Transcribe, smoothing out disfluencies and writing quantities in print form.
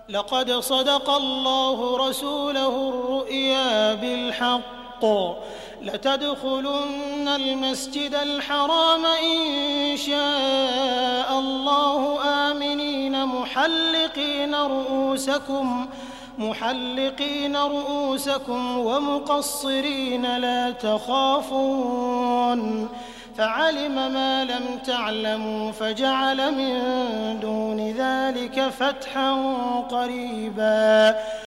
لقد صدق الله رسوله الرؤيا بالحق لتدخلن المسجد الحرام إن شاء الله آمنين محلقين رؤوسكم ومقصرين لا تخافون فعلم ما لم تعلموا فجعل من دون ذلك فتحا قريبا